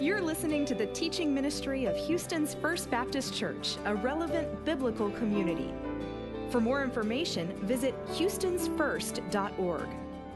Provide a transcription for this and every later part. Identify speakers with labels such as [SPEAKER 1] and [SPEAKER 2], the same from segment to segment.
[SPEAKER 1] You're listening to the teaching ministry of Houston's First Baptist Church, a relevant biblical community. For more information, visit houstonsfirst.org.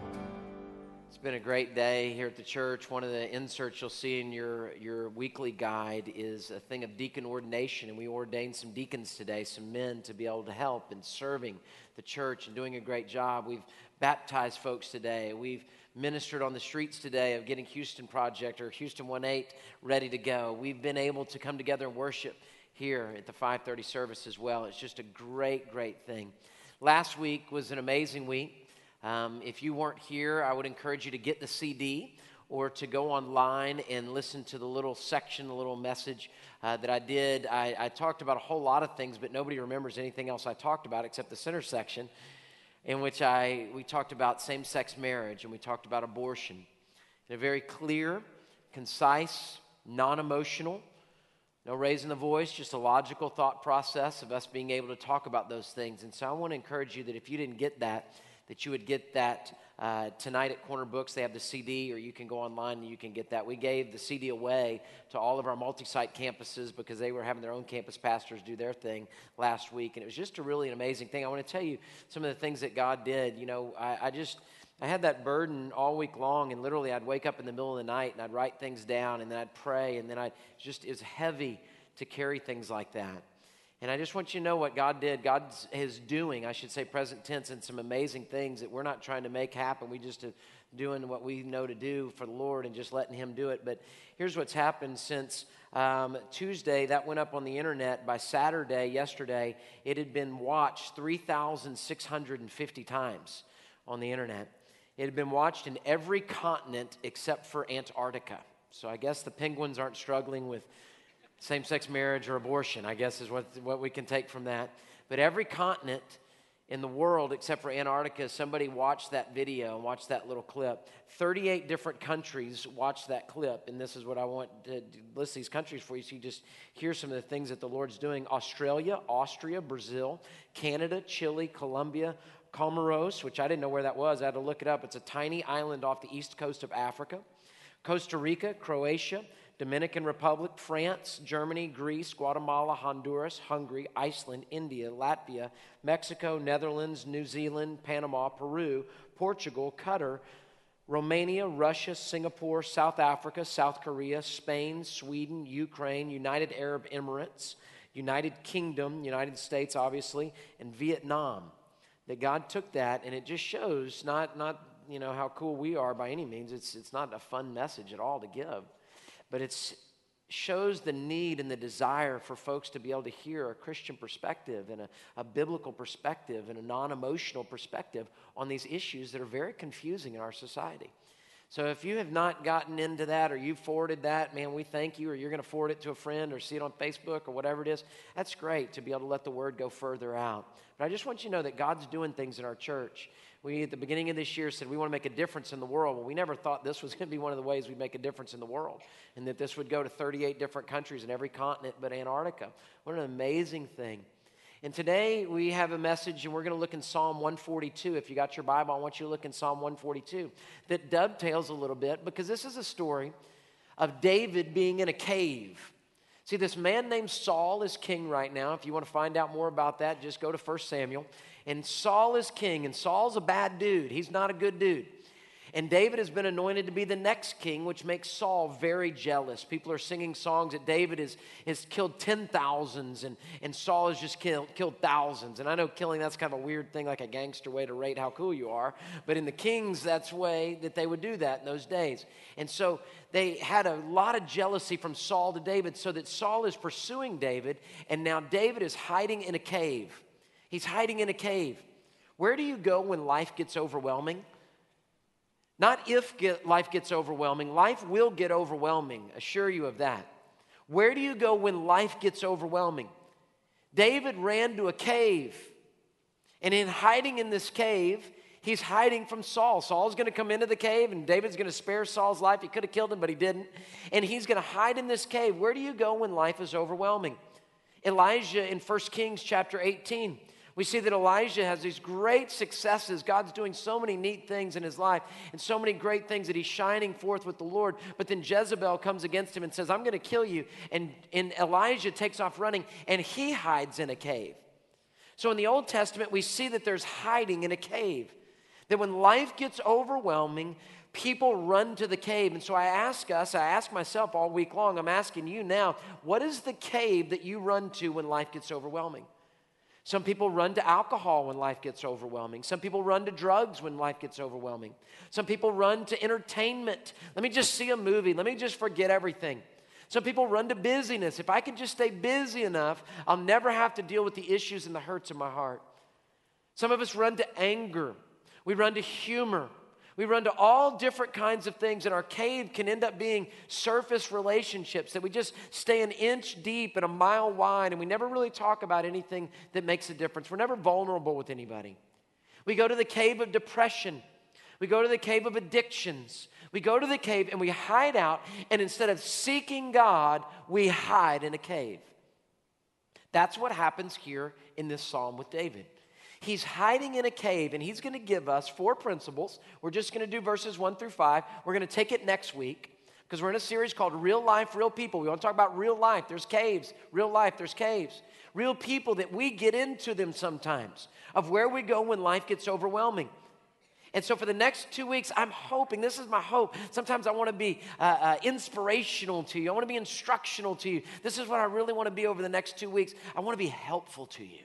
[SPEAKER 2] It's been a great day here at the church. One of the inserts you'll see in your weekly guide is a thing of deacon ordination, and we ordained some deacons today, some men to be able to help in serving the church and doing a great job. We've baptized folks today. We've ministered on the streets today of getting Houston Project or Houston 1-8 ready to go. We've been able to come together and worship here at the 5:30 service as well. It's just a great, great thing. Last week was an amazing week. If you weren't here, I would encourage you to get the CD or to go online and listen to the little section, the little message that I did. I talked about a whole lot of things, but nobody remembers anything else I talked about except the center section, in which we talked about same-sex marriage and we talked about abortion in a very clear, concise, non-emotional, no raising the voice, just a logical thought process of us being able to talk about those things. And so I want to encourage you that if you didn't get that you would get that tonight at Corner Books. They have the CD, or you can go online and you can get that. We gave the CD away to all of our multi-site campuses because they were having their own campus pastors do their thing last week. And it was just an amazing thing. I want to tell you some of the things that God did. You know, I had that burden all week long, and literally I'd wake up in the middle of the night and I'd write things down, and then I'd pray, and then it was heavy to carry things like that. And I just want you to know what God did. God is doing, I should say present tense, and some amazing things that we're not trying to make happen. We just are doing what we know to do for the Lord and just letting Him do it. But here's what's happened since Tuesday. That went up on the internet. By Saturday, yesterday, it had been watched 3,650 times on the internet. It had been watched in every continent except for Antarctica. So I guess the penguins aren't struggling with same-sex marriage or abortion, I guess, is what we can take from that. But every continent in the world except for Antarctica, somebody watched that video and watched that little clip. 38 different countries watched that clip, and this is what I want to list these countries for you so you just hear some of the things that the Lord's doing. Australia, Austria, Brazil, Canada, Chile, Colombia, Comoros, which I didn't know where that was. I had to look it up. It's a tiny island off the east coast of Africa. Costa Rica, Croatia, Dominican Republic, France, Germany, Greece, Guatemala, Honduras, Hungary, Iceland, India, Latvia, Mexico, Netherlands, New Zealand, Panama, Peru, Portugal, Qatar, Romania, Russia, Singapore, South Africa, South Korea, Spain, Sweden, Ukraine, United Arab Emirates, United Kingdom, United States, obviously, and Vietnam. That God took that, and it just shows not how cool we are by any means. It's not a fun message at all to give. But it shows the need and the desire for folks to be able to hear a Christian perspective and a biblical perspective and a non-emotional perspective on these issues that are very confusing in our society. So if you have not gotten into that or you've forwarded that, man, we thank you, or you're going to forward it to a friend or see it on Facebook or whatever it is. That's great to be able to let the word go further out. But I just want you to know that God's doing things in our church. We, at the beginning of this year, said we want to make a difference in the world. Well, we never thought this was going to be one of the ways we'd make a difference in the world, and that this would go to 38 different countries in every continent but Antarctica. What an amazing thing. And today we have a message, and we're going to look in Psalm 142. If you got your Bible, I want you to look in Psalm 142. That dovetails a little bit because this is a story of David being in a cave. See, this man named Saul is king right now. If you want to find out more about that, just go to 1 Samuel. And Saul is king, and Saul's a bad dude. He's not a good dude. And David has been anointed to be the next king, which makes Saul very jealous. People are singing songs that David has killed 10,000s, and Saul has just killed thousands. And I know killing, that's kind of a weird thing, like a gangster way to rate how cool you are. But in the kings, that's the way that they would do that in those days. And so they had a lot of jealousy from Saul to David, so that Saul is pursuing David, and now David is hiding in a cave. He's hiding in a cave. Where do you go when life gets overwhelming? Not if life gets overwhelming. Life will get overwhelming, assure you of that. Where do you go when life gets overwhelming? David ran to a cave. And in hiding in this cave, he's hiding from Saul. Saul's going to come into the cave, and David's going to spare Saul's life. He could have killed him, but he didn't. And he's going to hide in this cave. Where do you go when life is overwhelming? Elijah in 1 Kings chapter 18 We see that Elijah has these great successes. God's doing so many neat things in his life and so many great things that he's shining forth with the Lord. But then Jezebel comes against him and says, I'm going to kill you. And Elijah takes off running and he hides in a cave. So in the Old Testament, we see that there's hiding in a cave. That when life gets overwhelming, people run to the cave. And so I ask myself all week long, I'm asking you now, what is the cave that you run to when life gets overwhelming? Some people run to alcohol when life gets overwhelming. Some people run to drugs when life gets overwhelming. Some people run to entertainment. Let me just see a movie. Let me just forget everything. Some people run to busyness. If I can just stay busy enough, I'll never have to deal with the issues and the hurts in my heart. Some of us run to anger. We run to humor. We run to all different kinds of things, and our cave can end up being surface relationships that we just stay an inch deep and a mile wide, and we never really talk about anything that makes a difference. We're never vulnerable with anybody. We go to the cave of depression. We go to the cave of addictions. We go to the cave and we hide out, and instead of seeking God, we hide in a cave. That's what happens here in this psalm with David. He's hiding in a cave, and he's going to give us 4 principles. We're just going to do verses 1 through 5. We're going to take it next week because we're in a series called Real Life, Real People. We want to talk about real life. There's caves. Real life, there's caves. Real people that we get into them sometimes, of where we go when life gets overwhelming. And so for the next 2 weeks, I'm hoping, this is my hope. Sometimes I want to be inspirational to you. I want to be instructional to you. This is what I really want to be over the next 2 weeks. I want to be helpful to you.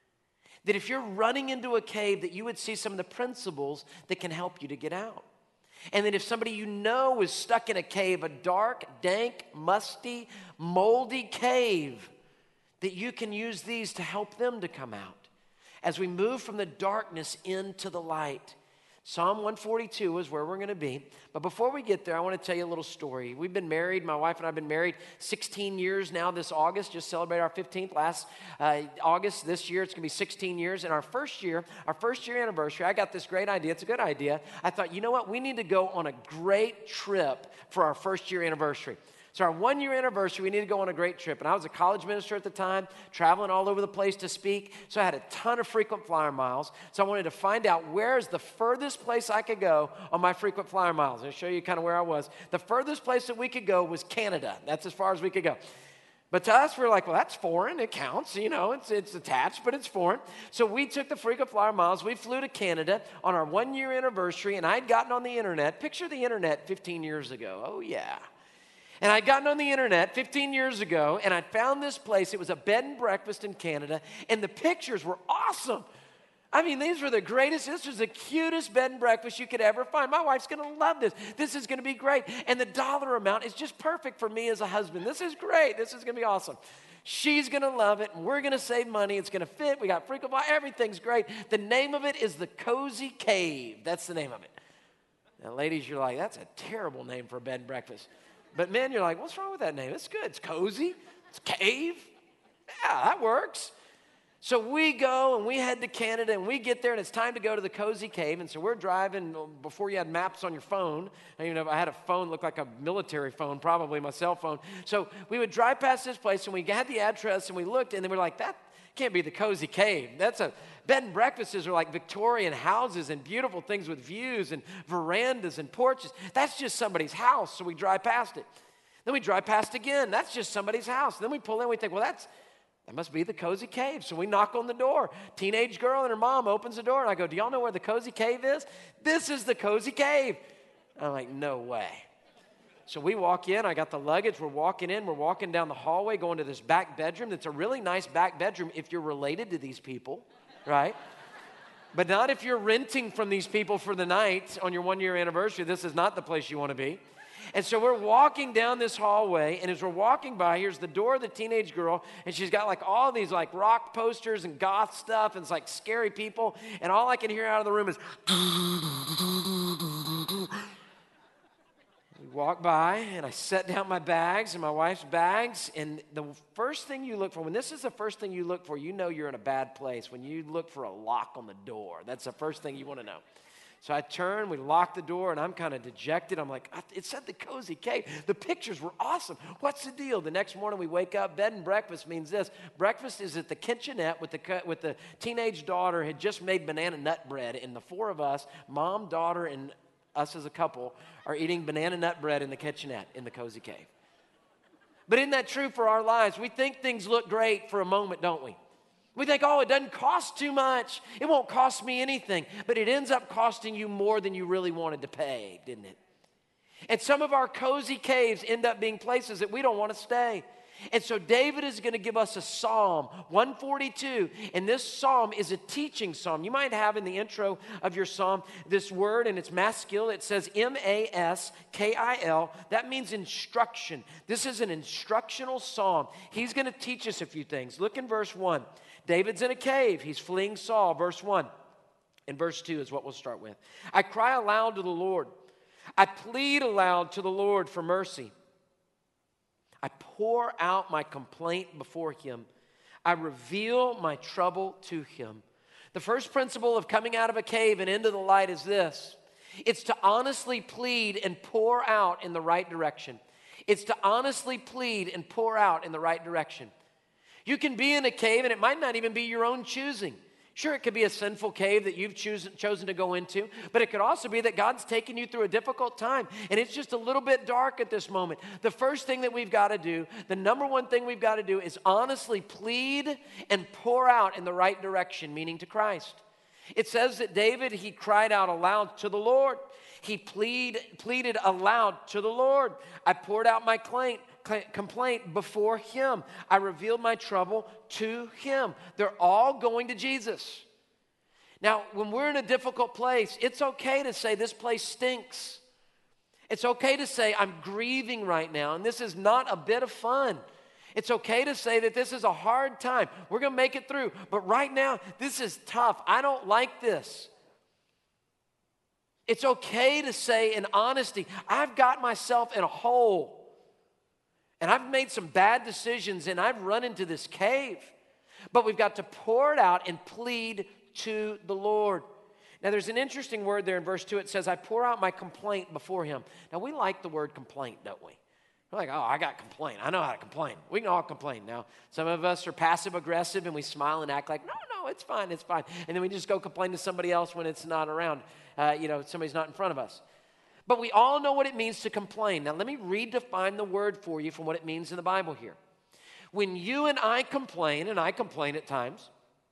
[SPEAKER 2] That if you're running into a cave, that you would see some of the principles that can help you to get out. And that if somebody you know is stuck in a cave, a dark, dank, musty, moldy cave, that you can use these to help them to come out as we move from the darkness into the light. Psalm 142 is where we're going to be. But before we get there, I want to tell you a little story. We've been married, my wife and I have been married 16 years now this August. Just celebrated our 15th last August. This year it's going to be 16 years. And our first year anniversary, I got this great idea. It's a good idea. I thought, you know what? We need to go on a great trip for our first year anniversary. So our 1 year anniversary, we need to go on a great trip. And I was a college minister at the time, traveling all over the place to speak. So I had a ton of frequent flyer miles. So I wanted to find out where's the furthest place I could go on my frequent flyer miles. I'll show you kind of where I was. The furthest place that we could go was Canada. That's as far as we could go. But to us, we're like, well, that's foreign. It counts. You know, it's attached, but it's foreign. So we took the frequent flyer miles. We flew to Canada on our 1 year anniversary, and I'd gotten on the internet. Picture the internet 15 years ago. Oh, yeah. And I'd gotten on the internet 15 years ago, and I'd found this place. It was a bed and breakfast in Canada, and the pictures were awesome. I mean, these were the greatest. This was the cutest bed and breakfast you could ever find. My wife's going to love this. This is going to be great. And the dollar amount is just perfect for me as a husband. This is great. This is going to be awesome. She's going to love it, and we're going to save money. It's going to fit. We got frequent flyer. Everything's great. The name of it is the Cozy Cave. That's the name of it. Now, ladies, you're like, that's a terrible name for a bed and breakfast. But men, you're like, what's wrong with that name? It's good. It's cozy. It's cave. Yeah, that works. So we go and we head to Canada and we get there and it's time to go to the Cozy Cave. And so we're driving before you had maps on your phone. I don't even know if I had a phone, looked like a military phone, probably my cell phone. So we would drive past this place and we had the address and we looked and then we're like, that can't be the Cozy Cave. That's a bed and breakfasts are like Victorian houses and beautiful things with views and verandas and porches. That's just somebody's house, so we drive past it. Then we drive past again. That's just somebody's house. Then we pull in, we think, well, that must be the Cozy Cave. So we knock on the door. Teenage girl and her mom opens the door, and I go, do y'all know where the Cozy Cave is? This is the Cozy Cave. I'm like, no way. So we walk in, I got the luggage, we're walking in, we're walking down the hallway, going to this back bedroom. That's a really nice back bedroom if you're related to these people, right? But not if you're renting from these people for the night on your 1 year anniversary. This is not the place you want to be. And so we're walking down this hallway, and as we're walking by, here's the door of the teenage girl, and she's got like all these like rock posters and goth stuff, and it's like scary people, and all I can hear out of the room is we walk by, and I set down my bags and my wife's bags, and the first thing you look for, when this is the first thing you look for, you know you're in a bad place. When you look for a lock on the door, that's the first thing you want to know. So I turn, we lock the door, and I'm kind of dejected. I'm like, it said the Cozy Cave. The pictures were awesome. What's the deal? The next morning we wake up, bed and breakfast means this. Breakfast is at the kitchenette with the teenage daughter had just made banana nut bread, and the four of us, mom, daughter, and us as a couple, are eating banana nut bread in the kitchenette in the Cozy Cave. But isn't that true for our lives? We think things look great for a moment, don't we? We think, oh, it doesn't cost too much. It won't cost me anything. But it ends up costing you more than you really wanted to pay, didn't it? And some of our cozy caves end up being places that we don't want to stay. And so David is going to give us a psalm, 142. And this psalm is a teaching psalm. You might have in the intro of your psalm this word, and it's masculine. It says M-A-S-K-I-L. That means instruction. This is an instructional psalm. He's going to teach us a few things. Look in verse 1. David's in a cave. He's fleeing Saul, verse 1. And verse 2 is what we'll start with. I cry aloud to the Lord. I plead aloud to the Lord for mercy. I pour out my complaint before him. I reveal my trouble to him. The first principle of coming out of a cave and into the light is this. It's to honestly plead and pour out in the right direction. It's to honestly plead and pour out in the right direction. You can be in a cave and it might not even be your own choosing. Sure, it could be a sinful cave that you've chosen to go into, but it could also be that God's taken you through a difficult time and it's just a little bit dark at this moment. The first thing that we've got to do, the number one thing we've got to do is honestly plead and pour out in the right direction, meaning to Christ. It says that David, he cried out aloud to the Lord. He pleaded aloud to the Lord. I poured out my complaint before him. I revealed my trouble to him. They're all going to Jesus. Now, when we're in a difficult place, it's okay to say this place stinks. It's okay to say I'm grieving right now, and this is not a bit of fun. It's okay to say that this is a hard time. We're going to make it through. But right now, this is tough. I don't like this. It's okay to say in honesty, I've got myself in a hole. And I've made some bad decisions and I've run into this cave. But we've got to pour it out and plead to the Lord. Now there's an interesting word there in verse 2. It says, I pour out my complaint before him. Now we like the word complaint, don't we? We're like, oh, I got complaint. I know how to complain. We can all complain. Now, some of us are passive aggressive and we smile and act like, no, it's fine, it's fine. And then we just go complain to somebody else when it's not around. Somebody's not in front of us. But we all know what it means to complain. Now, let me redefine the word for you from what it means in the Bible here. When you and I complain, and I complain at times,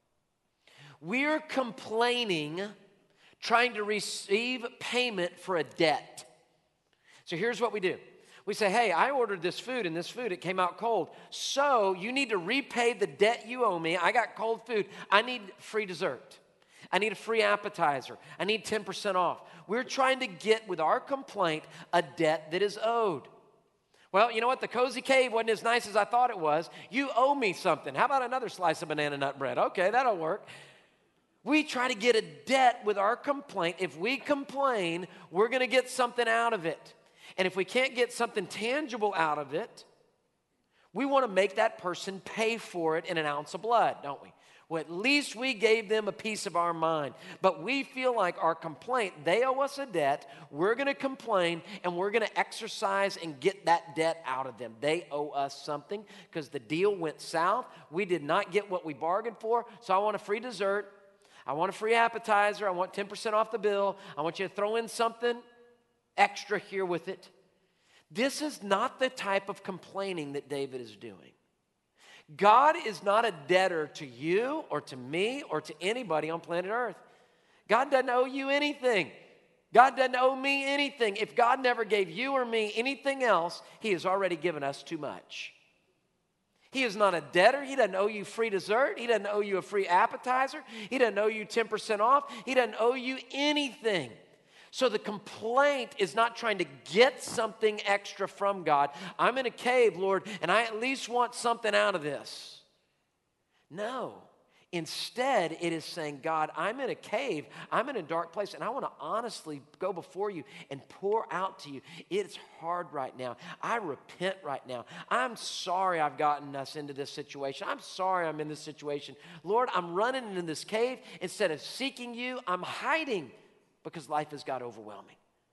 [SPEAKER 2] we're complaining, trying to receive payment for a debt. So here's what we do. We say, hey, I ordered this food, and this food, it came out cold. So you need to repay the debt you owe me. I got cold food. I need free dessert. I need a free appetizer. I need 10% off. We're trying to get, with our complaint, a debt that is owed. Well, you know what? The Cozy Cave wasn't as nice as I thought it was. You owe me something. How about another slice of banana nut bread? Okay, that'll work. We try to get a debt with our complaint. If we complain, we're going to get something out of it. And if we can't get something tangible out of it, we want to make that person pay for it in an ounce of blood, don't we? Well, at least we gave them a piece of our mind. But we feel like our complaint, they owe us a debt, we're going to complain, and we're going to exercise and get that debt out of them. They owe us something because the deal went south. We did not get what we bargained for, so I want a free dessert. I want a free appetizer. I want 10% off the bill. I want you to throw in something extra here with it. This is not the type of complaining that David is doing. God is not a debtor to you or to me or to anybody on planet Earth. God doesn't owe you anything. God doesn't owe me anything. If God never gave you or me anything else, He has already given us too much. He is not a debtor. He doesn't owe you free dessert. He doesn't owe you a free appetizer. He doesn't owe you 10% off. He doesn't owe you anything. So the complaint is not trying to get something extra from God. I'm in a cave, Lord, and I at least want something out of this. No. Instead, it is saying, God, I'm in a cave, I'm in a dark place, and I want to honestly go before you and pour out to you. It's hard right now. I repent right now. I'm sorry I've gotten us into this situation. I'm sorry I'm in this situation. Lord, I'm running into this cave. Instead of seeking you, I'm hiding. because life has got overwhelming.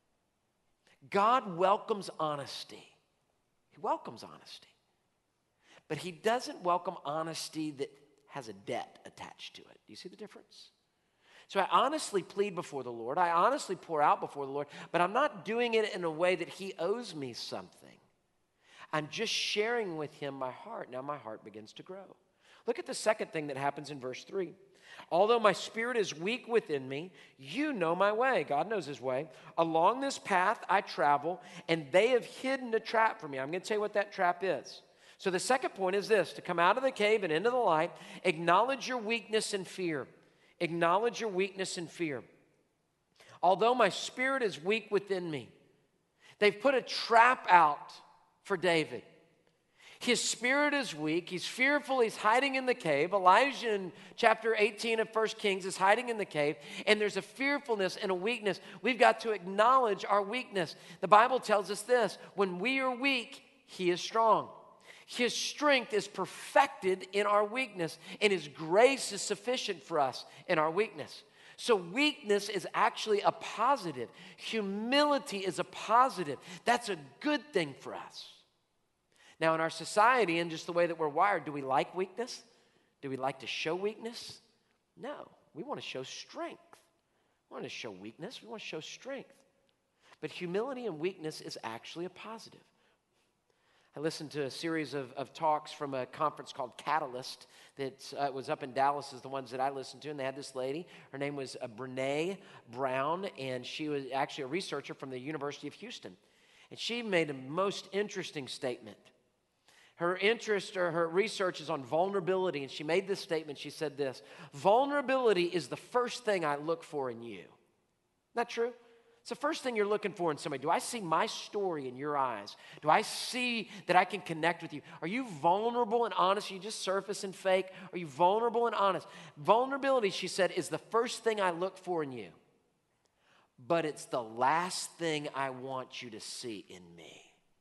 [SPEAKER 2] God welcomes honesty. He welcomes honesty. But he doesn't welcome honesty that has a debt attached to it. Do you see the difference? So I honestly plead before the Lord. I honestly pour out before the Lord, but I'm not doing it in a way that he owes me something. I'm just sharing with him my heart. Now my heart begins to grow. Look at the second thing that happens in verse 3. Although my spirit is weak within me, you know my way. God knows his way. Along this path I travel, and they have hidden a trap for me. I'm going to tell you what that trap is. So the second point is this: to come out of the cave and into the light, acknowledge your weakness and fear. Acknowledge your weakness and fear. Although my spirit is weak within me, they've put a trap out for David. His spirit is weak. He's fearful. He's hiding in the cave. Elijah in chapter 18 of 1 Kings is hiding in the cave. And there's a fearfulness and a weakness. We've got to acknowledge our weakness. The Bible tells us this: when we are weak, he is strong. His strength is perfected in our weakness, and his grace is sufficient for us in our weakness. So weakness is actually a positive. Humility is a positive. That's a good thing for us. Now, in our society and just the way that we're wired, do we like weakness? Do we like to show weakness? No. We want to show strength. We want to show weakness. We want to show strength. But humility and weakness is actually a positive. I listened to a series of talks from a conference called Catalyst that was up in Dallas, is the ones that I listened to, and they had this lady. Her name was Brene Brown, and she was actually a researcher from the University of Houston. And she made a most interesting statement. Her interest or her research is on vulnerability, and she made this statement. She said this: vulnerability is the first thing I look for in you. Isn't that true? It's the first thing you're looking for in somebody. Do I see my story in your eyes? Do I see that I can connect with you? Are you vulnerable and honest? Are you just surface and fake? Are you vulnerable and honest? Vulnerability, she said, is the first thing I look for in you. But it's the last thing I want you to see in me.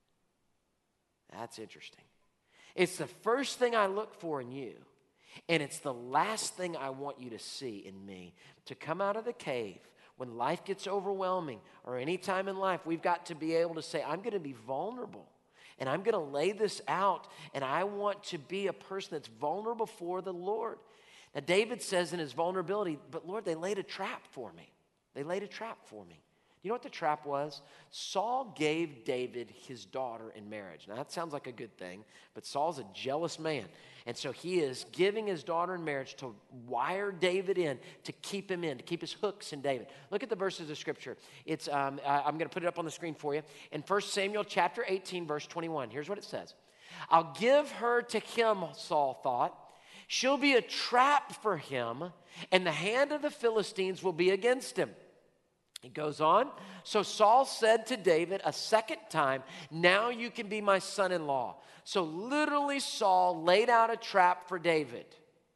[SPEAKER 2] That's interesting. It's the first thing I look for in you, and it's the last thing I want you to see in me. To come out of the cave when life gets overwhelming, or any time in life, we've got to be able to say, I'm going to be vulnerable, and I'm going to lay this out, and I want to be a person that's vulnerable for the Lord. Now, David says in his vulnerability, but Lord, they laid a trap for me. They laid a trap for me. You know what the trap was? Saul gave David his daughter in marriage. Now, that sounds like a good thing, but Saul's a jealous man. And so he is giving his daughter in marriage to wire David in, to keep him in, to keep his hooks in David. Look at the verses of Scripture. It's I'm going to put it up on the screen for you. In 1 Samuel chapter 18, verse 21, here's what it says. I'll give her to him, Saul thought. She'll be a trap for him, and the hand of the Philistines will be against him. He goes on. So Saul said to David a second time, now you can be my son-in-law. So literally Saul laid out a trap for David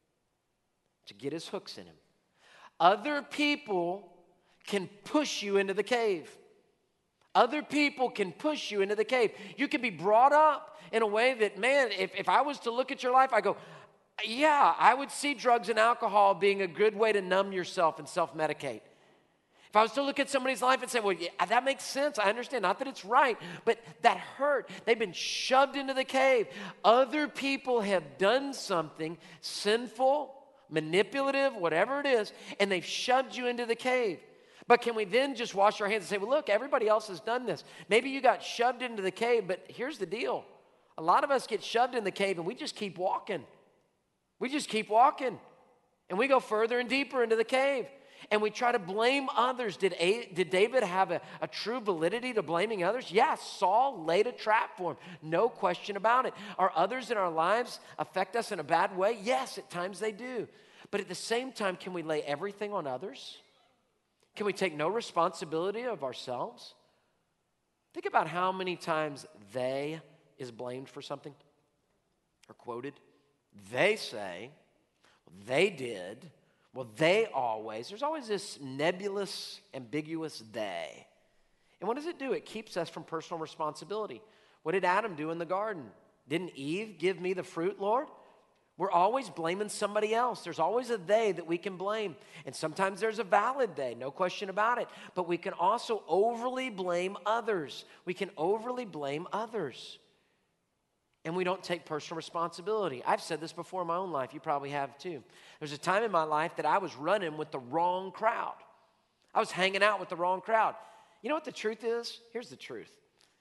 [SPEAKER 2] to get his hooks in him. Other people can push you into the cave. Other people can push you into the cave. You can be brought up in a way that, man, if I was to look at your life, I go, yeah, I would see drugs and alcohol being a good way to numb yourself and self-medicate. If I was to look at somebody's life and say, well, yeah, that makes sense. I understand. Not that it's right, but that hurt. They've been shoved into the cave. Other people have done something sinful, manipulative, whatever it is, and they've shoved you into the cave. But can we then just wash our hands and say, well, look, everybody else has done this. Maybe you got shoved into the cave, but here's the deal. A lot of us get shoved in the cave and we just keep walking. We just keep walking. And we go further and deeper into the cave. And we try to blame others. Did David have a true validity to blaming others? Yes, Saul laid a trap for him. No question about it. Are others in our lives affect us in a bad way? Yes, at times they do. But at the same time, can we lay everything on others? Can we take no responsibility of ourselves? Think about how many times they is blamed for something or quoted. They say, well, they did. Well, they always. There's always this nebulous, ambiguous they. And what does it do? It keeps us from personal responsibility. What did Adam do in the garden? Didn't Eve give me the fruit, Lord? We're always blaming somebody else. There's always a they that we can blame. And sometimes there's a valid they, no question about it. But we can also overly blame others. We can overly blame others. And we don't take personal responsibility. I've said this before in my own life. You probably have too. There's a time in my life that I was running with the wrong crowd. I was hanging out with the wrong crowd. You know what the truth is? Here's the truth.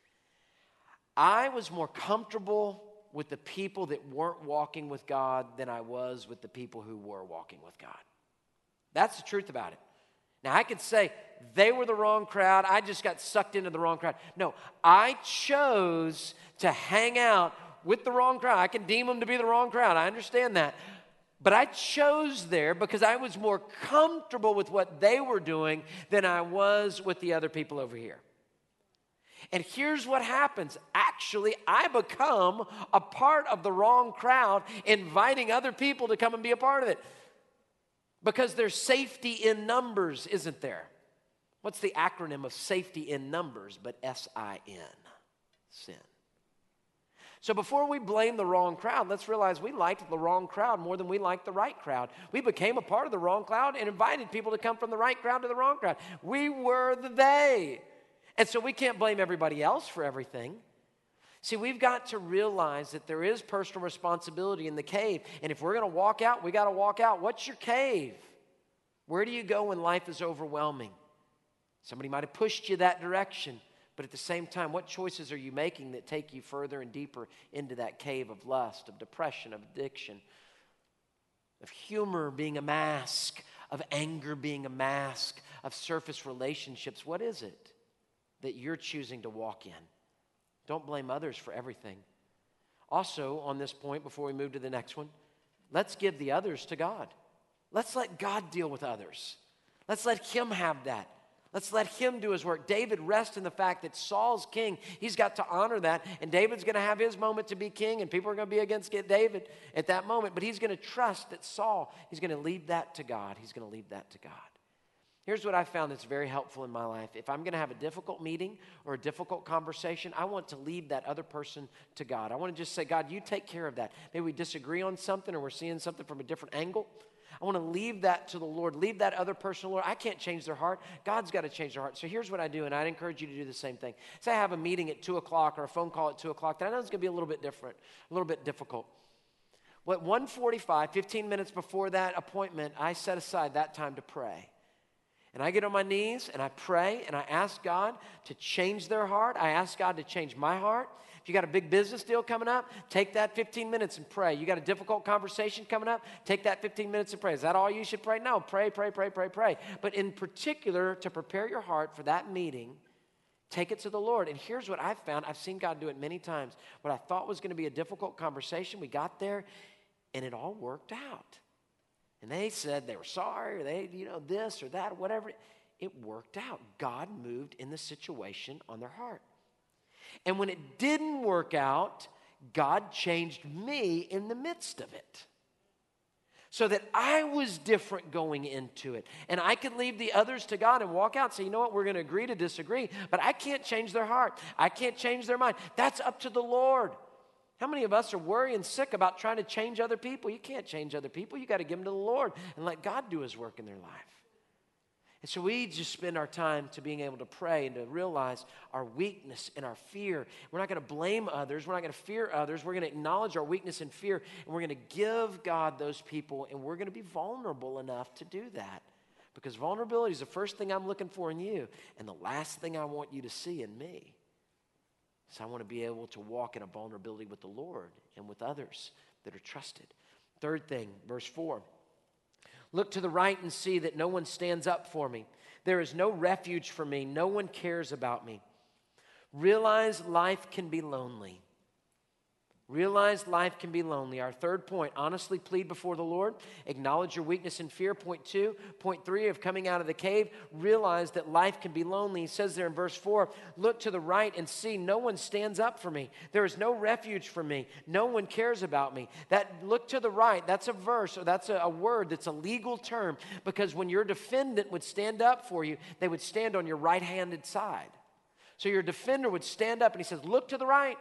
[SPEAKER 2] I was more comfortable with the people that weren't walking with God than I was with the people who were walking with God. That's the truth about it. Now, I could say they were the wrong crowd. I just got sucked into the wrong crowd. No, I chose to hang out with the wrong crowd. I can deem them to be the wrong crowd. I understand that. But I chose there because I was more comfortable with what they were doing than I was with the other people over here. And here's what happens. Actually, I become a part of the wrong crowd, inviting other people to come and be a part of it. Because there's safety in numbers, isn't there? What's the acronym of safety in numbers but S-I-N? Sin. So before we blame the wrong crowd, let's realize we liked the wrong crowd more than we liked the right crowd. We became a part of the wrong crowd and invited people to come from the right crowd to the wrong crowd. We were the they. And so we can't blame everybody else for everything. See, we've got to realize that there is personal responsibility in the cave. And if we're going to walk out, we got to walk out. What's your cave? Where do you go when life is overwhelming? Somebody might have pushed you that direction. But at the same time, what choices are you making that take you further and deeper into that cave of lust, of depression, of addiction, of humor being a mask, of anger being a mask, of surface relationships? What is it that you're choosing to walk in? Don't blame others for everything. Also, on this point, before we move to the next one, let's give the others to God. Let's let God deal with others. Let's let Him have that. Let's let Him do His work. David rests in the fact that Saul's king. He's got to honor that. And David's going to have his moment to be king. And people are going to be against David at that moment. But he's going to trust that Saul, he's going to leave that to God. He's going to leave that to God. Here's what I found that's very helpful in my life. If I'm going to have a difficult meeting or a difficult conversation, I want to leave that other person to God. I want to just say, God, you take care of that. Maybe we disagree on something or we're seeing something from a different angle. I want to leave that to the Lord. Leave that other person to the Lord. I can't change their heart. God's got to change their heart. So here's what I do, and I'd encourage you to do the same thing. Say I have a meeting at 2 o'clock or a phone call at 2 o'clock that I know is going to be a little bit different, a little bit difficult. Well, at 1:45, 15 minutes before that appointment, I set aside that time to pray. And I get on my knees, and I pray, and I ask God to change their heart. I ask God to change my heart. If you got a big business deal coming up, take that 15 minutes and pray. You got a difficult conversation coming up, take that 15 minutes and pray. Is that all you should pray? No, pray. But in particular, to prepare your heart for that meeting, take it to the Lord. And here's what I've found. I've seen God do it many times. What I thought was going to be a difficult conversation, we got there, and it all worked out. And they said they were sorry, or they, this or that, or whatever. It worked out. God moved in the situation on their heart. And when it didn't work out, God changed me in the midst of it. So that I was different going into it. And I could leave the others to God and walk out and say, you know what, we're going to agree to disagree. But I can't change their heart. I can't change their mind. That's up to the Lord. How many of us are worrying sick about trying to change other people? You can't change other people. You got to give them to the Lord and let God do His work in their life. And so we just spend our time to being able to pray and to realize our weakness and our fear. We're not going to blame others. We're not going to fear others. We're going to acknowledge our weakness and fear, and we're going to give God those people, and we're going to be vulnerable enough to do that. Because vulnerability is the first thing I'm looking for in you, and the last thing I want you to see in me. So I want to be able to walk in a vulnerability with the Lord and with others that are trusted. Third thing, verse 4. Look to the right and see that no one stands up for me. There is no refuge for me. No one cares about me. Realize life can be lonely. Realize life can be lonely. Our third point, honestly plead before the Lord. Acknowledge your weakness and fear. Point 2. Point 3 of coming out of the cave. Realize that life can be lonely. He says there in verse 4, look to the right and see no one stands up for me. There is no refuge for me. No one cares about me. That look to the right, that's a verse, or that's a word that's a legal term, because when your defendant would stand up for you, they would stand on your right-handed side. So your defender would stand up and he says, look to the right.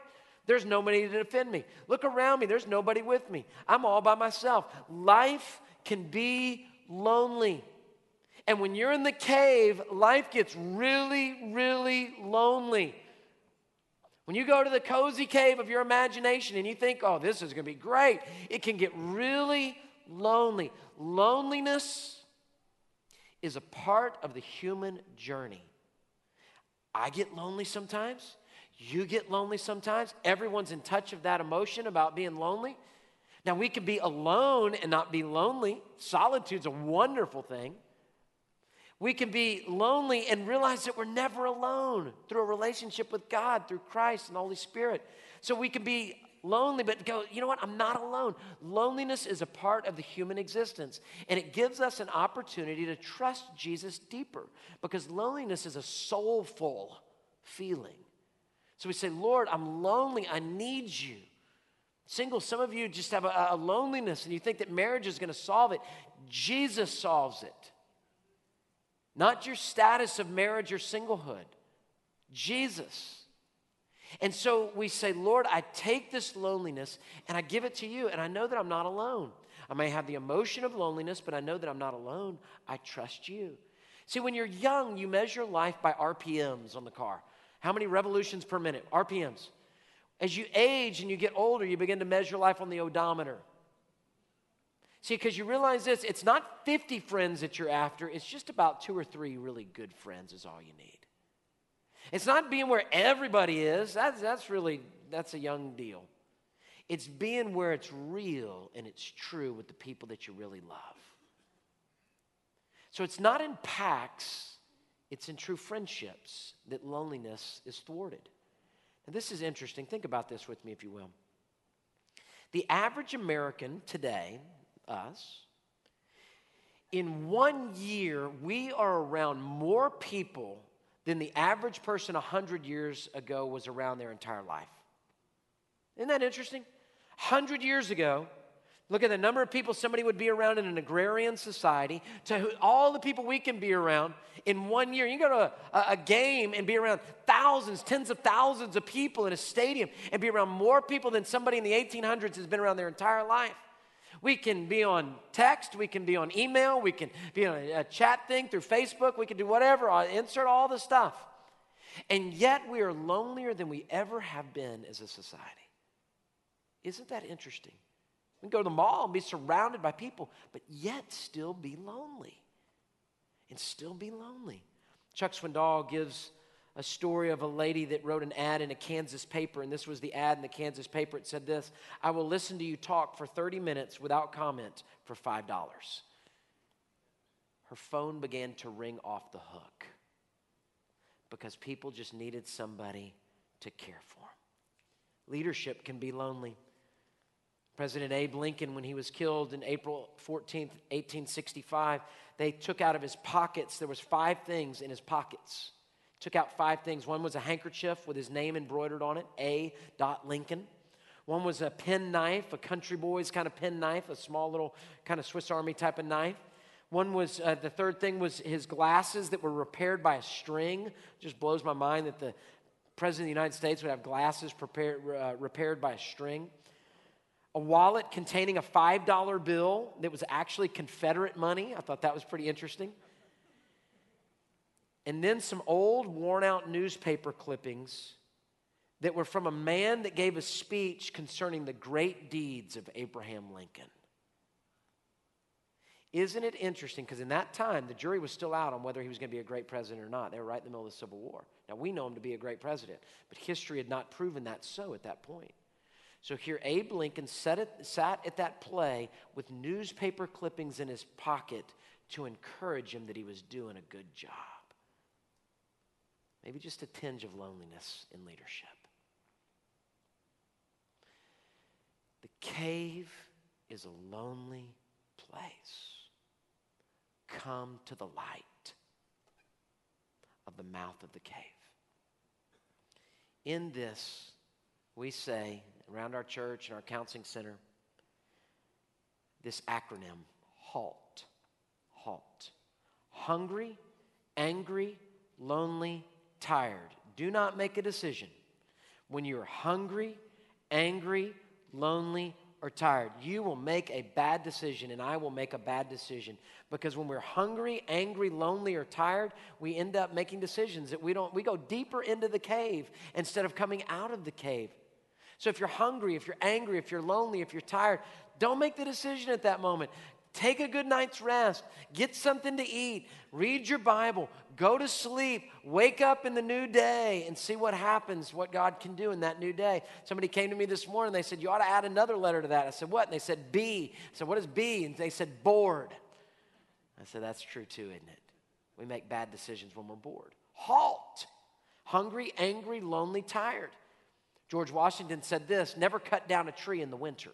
[SPEAKER 2] There's nobody to defend me. Look around me. There's nobody with me. I'm all by myself. Life can be lonely. And when you're in the cave, life gets really, really lonely. When you go to the cozy cave of your imagination and you think, oh, this is going to be great, it can get really lonely. Loneliness is a part of the human journey. I get lonely sometimes. You get lonely sometimes. Everyone's in touch of that emotion about being lonely. Now, we can be alone and not be lonely. Solitude's a wonderful thing. We can be lonely and realize that we're never alone through a relationship with God, through Christ and the Holy Spirit. So we can be lonely, but go, you know what? I'm not alone. Loneliness is a part of the human existence, and it gives us an opportunity to trust Jesus deeper, because loneliness is a soulful feeling. So we say, Lord, I'm lonely. I need you. Single, some of you just have a loneliness, and you think that marriage is going to solve it. Jesus solves it. Not your status of marriage or singlehood. Jesus. And so we say, Lord, I take this loneliness and I give it to you, and I know that I'm not alone. I may have the emotion of loneliness, but I know that I'm not alone. I trust you. See, when you're young, you measure life by RPMs on the car. How many revolutions per minute? RPMs. As you age and you get older, you begin to measure life on the odometer. See, because you realize this, it's not 50 friends that you're after, it's just about 2 or 3 really good friends is all you need. It's not being where everybody is, that's a young deal. It's being where it's real and it's true with the people that you really love. So it's not in packs, it's in true friendships that loneliness is thwarted. And this is interesting. Think about this with me, if you will. The average American today, us, in 1 year, we are around more people than the average person 100 years ago was around their entire life. Isn't that interesting? 100 years ago, look at the number of people somebody would be around in an agrarian society to all the people we can be around in 1 year. You go to a game and be around thousands, tens of thousands of people in a stadium and be around more people than somebody in the 1800s has been around their entire life. We can be on text, we can be on email, we can be on a chat thing through Facebook, we can do whatever, insert all the stuff. And yet we are lonelier than we ever have been as a society. Isn't that interesting? We can go to the mall and be surrounded by people, but yet still be lonely. And still be lonely. Chuck Swindoll gives a story of a lady that wrote an ad in a Kansas paper, and this was the ad in the Kansas paper. It said this: I will listen to you talk for 30 minutes without comment for $5. Her phone began to ring off the hook because people just needed somebody to care for them. Leadership can be lonely. President Abe Lincoln, when he was killed in April 14th, 1865, they took out of his pockets, there was 5 things in his pockets. Took out 5 things. One was a handkerchief with his name embroidered on it, A. Lincoln. One was a pen knife, a country boy's kind of pen knife, a small little kind of Swiss Army type of knife. One was, the third thing was his glasses that were repaired by a string. Just blows my mind that the President of the United States would have glasses repaired by a string. A wallet containing a $5 bill that was actually Confederate money. I thought that was pretty interesting. And then some old, worn-out newspaper clippings that were from a man that gave a speech concerning the great deeds of Abraham Lincoln. Isn't it interesting? Because in that time, the jury was still out on whether he was going to be a great president or not. They were right in the middle of the Civil War. Now, we know him to be a great president, but history had not proven that so at that point. So here Abe Lincoln sat at that play with newspaper clippings in his pocket to encourage him that he was doing a good job. Maybe just a tinge of loneliness in leadership. The cave is a lonely place. Come to the light of the mouth of the cave. In this, we say around our church and our counseling center, this acronym, HALT. HALT. Hungry, angry, lonely, tired. Do not make a decision when you're hungry, angry, lonely, or tired. You will make a bad decision, and I will make a bad decision. Because when we're hungry, angry, lonely, or tired, we end up making decisions that we go deeper into the cave instead of coming out of the cave. So if you're hungry, if you're angry, if you're lonely, if you're tired, don't make the decision at that moment. Take a good night's rest. Get something to eat. Read your Bible. Go to sleep. Wake up in the new day and see what happens, what God can do in that new day. Somebody came to me this morning. They said, you ought to add another letter to that. I said, what? And they said, B. I said, what is B? And they said, bored. I said, that's true too, isn't it? We make bad decisions when we're bored. Halt. Hungry, angry, lonely, tired. George Washington said this, never cut down a tree in the winter.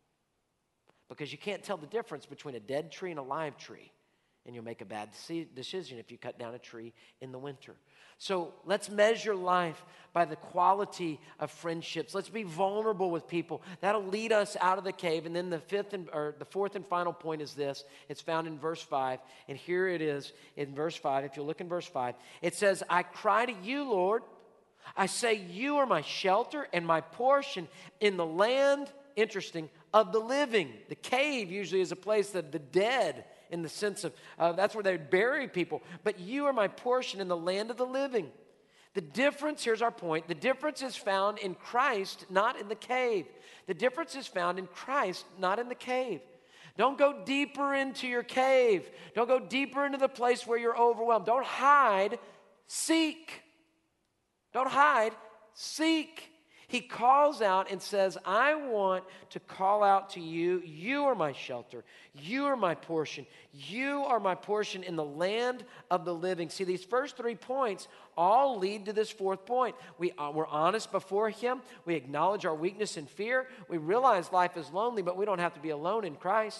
[SPEAKER 2] Because you can't tell the difference between a dead tree and a live tree. And you'll make a bad decision if you cut down a tree in the winter. So let's measure life by the quality of friendships. Let's be vulnerable with people. That'll lead us out of the cave. And then the fourth and final point is this. It's found in verse 5. And here it is in verse 5. If you look in verse 5, it says, I cry to you, Lord. I say you are my shelter and my portion in the land, interesting, of the living. The cave usually is a place that the dead, in the sense of, that's where they bury people. But you are my portion in the land of the living. The difference, here's our point, the difference is found in Christ, not in the cave. The difference is found in Christ, not in the cave. Don't go deeper into your cave. Don't go deeper into the place where you're overwhelmed. Don't hide, seek. Don't hide, seek. He calls out and says, I want to call out to you. You are my shelter. You are my portion. You are my portion in the land of the living. See, these first 3 points all lead to this fourth point. We're honest before Him. We acknowledge our weakness and fear. We realize life is lonely, but we don't have to be alone in Christ.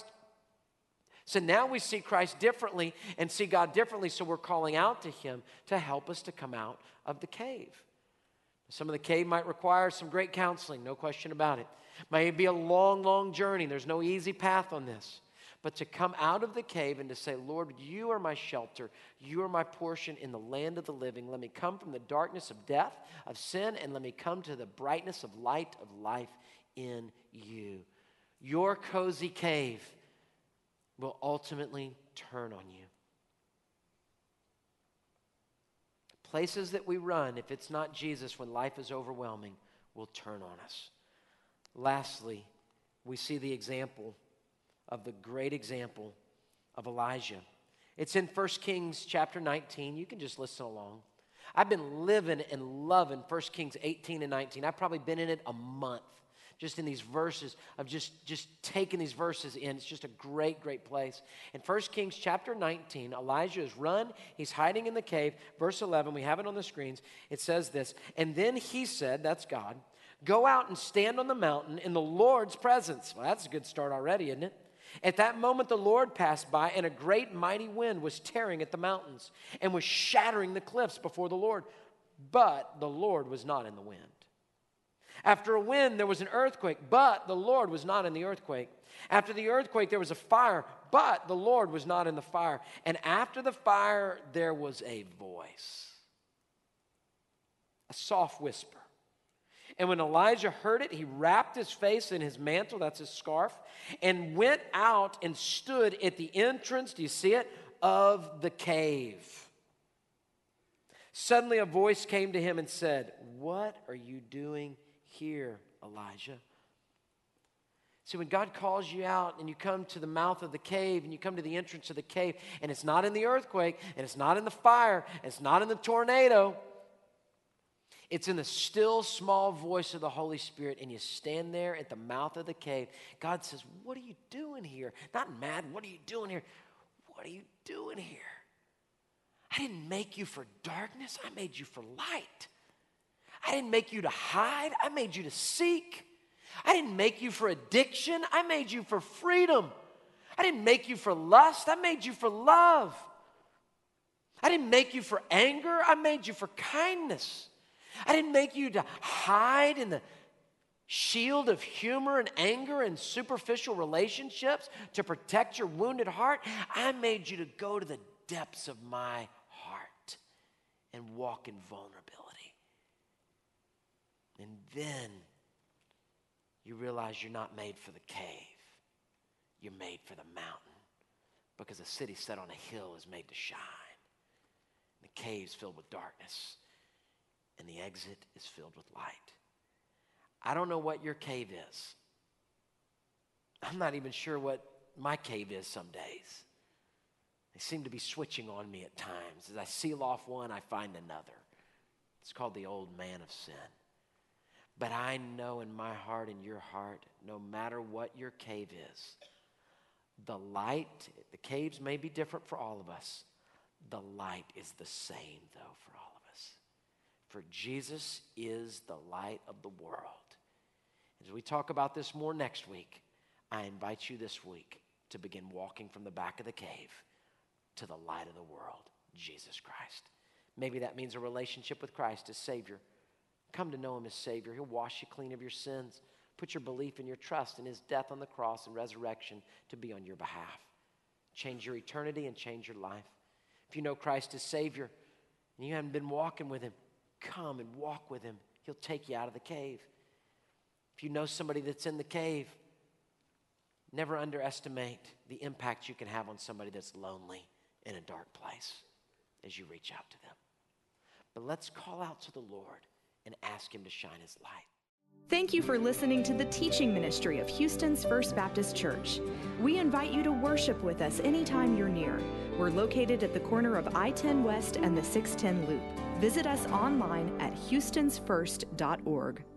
[SPEAKER 2] So now we see Christ differently and see God differently, so we're calling out to Him to help us to come out of the cave. Some of the cave might require some great counseling, no question about it. May be a long, long journey. There's no easy path on this. But to come out of the cave and to say, Lord, you are my shelter. You are my portion in the land of the living. Let me come from the darkness of death, of sin, and let me come to the brightness of light of life in you. Your cozy cave will ultimately turn on you. Places that we run, if it's not Jesus, when life is overwhelming, will turn on us. Lastly, we see the example of the great example of Elijah. It's in 1 Kings chapter 19. You can just listen along. I've been living and loving 1 Kings 18 and 19. I've probably been in it a month, just in these verses of just taking these verses in. It's just a great, great place. In 1 Kings chapter 19, Elijah has run. He's hiding in the cave. Verse 11, we have it on the screens. It says this, and then he said, that's God, go out and stand on the mountain in the Lord's presence. Well, that's a good start already, isn't it? At that moment, the Lord passed by, and a great mighty wind was tearing at the mountains and was shattering the cliffs before the Lord. But the Lord was not in the wind. After a wind, there was an earthquake, but the Lord was not in the earthquake. After the earthquake, there was a fire, but the Lord was not in the fire. And after the fire, there was a voice, a soft whisper. And when Elijah heard it, he wrapped his face in his mantle, that's his scarf, and went out and stood at the entrance, do you see it, of the cave. Suddenly a voice came to him and said, what are you doing here, Elijah? See, when God calls you out and you come to the mouth of the cave and you come to the entrance of the cave, and it's not in the earthquake, and it's not in the fire, and it's not in the tornado, it's in the still small voice of the Holy Spirit, and you stand there at the mouth of the cave. God says, what are you doing here? Not mad, what are you doing here? What are you doing here? I didn't make you for darkness, I made you for light. I didn't make you to hide, I made you to seek. I didn't make you for addiction, I made you for freedom. I didn't make you for lust, I made you for love. I didn't make you for anger, I made you for kindness. I didn't make you to hide in the shield of humor and anger and superficial relationships to protect your wounded heart. I made you to go to the depths of my heart and walk in vulnerability. And then you realize you're not made for the cave. You're made for the mountain, because a city set on a hill is made to shine. The cave's filled with darkness, and the exit is filled with light. I don't know what your cave is. I'm not even sure what my cave is some days. They seem to be switching on me at times. As I seal off one, I find another. It's called the old man of sin. But I know in my heart and your heart, no matter what your cave is, the light, the caves may be different for all of us. The light is the same, though, for all of us. For Jesus is the light of the world. As we talk about this more next week, I invite you this week to begin walking from the back of the cave to the light of the world, Jesus Christ. Maybe that means a relationship with Christ as Savior. Come to know him as Savior. He'll wash you clean of your sins. Put your belief and your trust in his death on the cross and resurrection to be on your behalf. Change your eternity and change your life. If you know Christ as Savior and you haven't been walking with him, come and walk with him. He'll take you out of the cave. If you know somebody that's in the cave, never underestimate the impact you can have on somebody that's lonely in a dark place as you reach out to them. But let's call out to the Lord and ask him to shine his light.
[SPEAKER 1] Thank you for listening to the teaching ministry of Houston's First Baptist Church. We invite you to worship with us anytime you're near. We're located at the corner of I-10 West and the 610 Loop. Visit us online at houstonsfirst.org.